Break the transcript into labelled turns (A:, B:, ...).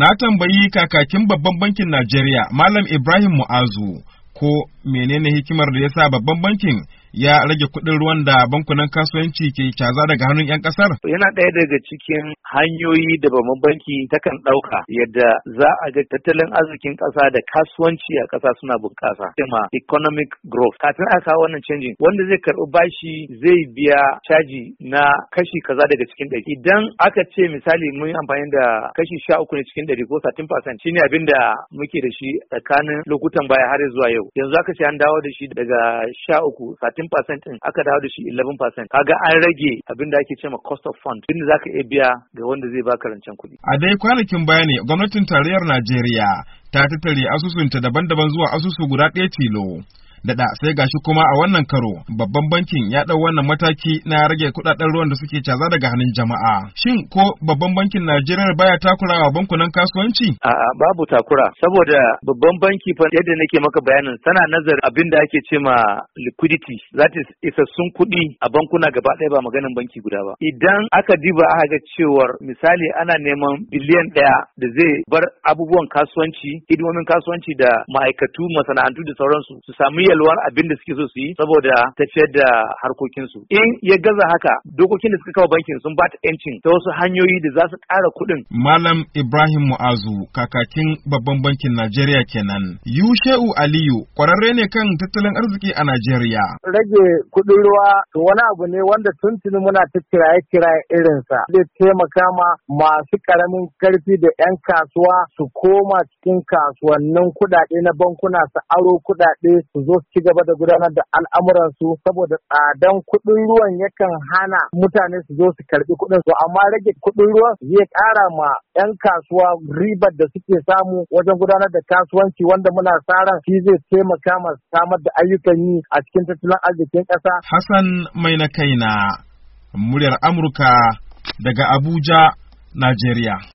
A: na tambayi kakakin babban bankin Najeriya Malam Ibrahim Mu'azu ko menene hikimar da yasa babban bankin ya rage kuɗin ruwan da bankunan kasuwanci ke caza daga hannun 'yan ƙasar?
B: Yana ɗaya daga cikin hanyoyi da babban banki takan ɗauka yadda za a ga tattalin arzikin ƙasa da kasuwanci a ƙasa suna bunƙasa. Tema economic growth. Kafin a kawo wannan canjin, wanda zai karɓi bashi zai biya caji na kashi kaza daga cikin ɗari. Idan aka ce misali mun yi amfani da kashi 13 ne cikin ɗari ko 13% shine abin da muke da shi tsakanin lokutan baya har zuwa yau. Yanzu aka ce an dawo da shi daga 13% din aka dawo da shi 11%. Kaga an rage abin da ake cewa cost of fund, inda zaka iya biya ga wanda zai baka rancen kuɗi.
A: A dai kwanakin baya ne gwamnatin tarayyar Najeriya ta tattare asusunta daban-daban zuwa asusu guda ɗaya tilo. Daɗa sai gashi kuma a wannan karo babban bankin ya ɗau wannan mataki na rage kuɗaɗen ruwan da suke caza daga hannun jama'a. Shin ko babban bankin Najeriya baya takurawa bankunan kasuwanci?
B: A'a, babu takura, saboda babban banki fa yadda nake maka bayanin tana nazarin abin da ake ce ma liquidity, that is isassun kuɗi a bankuna gaba ɗaya ba maganin banki guda ba. Idan aka diba aka ga cewar misali ana neman biliyan 1 da zai bar abubuwan kasuwanci, hidimomin kasuwanci da ma'aikatu, masana'antu da sauransu su samu yalwar abin da suke so su yi saboda tafiyar da harkokinsu. In ya gaza haka, dokokin da suka kawo bankin sun ba ta 'yancin ta wasu hanyoyi da za su ƙara kuɗin.
A: Malam Ibrahim Mu'azu, kakakin babban bankin Najeriya kenan. Yushe'u Aliyu, ƙwararre ne kan tattalin arziki a Najeriya.
C: Rage kuɗin ruwa to wani abu ne wanda tuntuni muna ta kiraye-kiraye irinsa. Zai taimaka ma masu ƙaramin ƙarfi da 'yan kasuwa su koma cikin kasuwannin kuɗaɗe na bankuna su aro kuɗaɗe su zo ci gaba da gudanar da al'amuransu, saboda tsadan kuɗin ruwan yakan hana mutane su zo su karɓi kuɗin su, amma rage kuɗin ruwan zai ƙara ma 'yan kasuwa ribar da suke samu wajen gudanar da kasuwanci, wanda muna sa ran shi zai taimaka ma samar da ayyukan yi a cikin tattalin arzikin ƙasa.
A: Hassan Mai na kaina, muryar Amurka daga Abuja, Najeriya.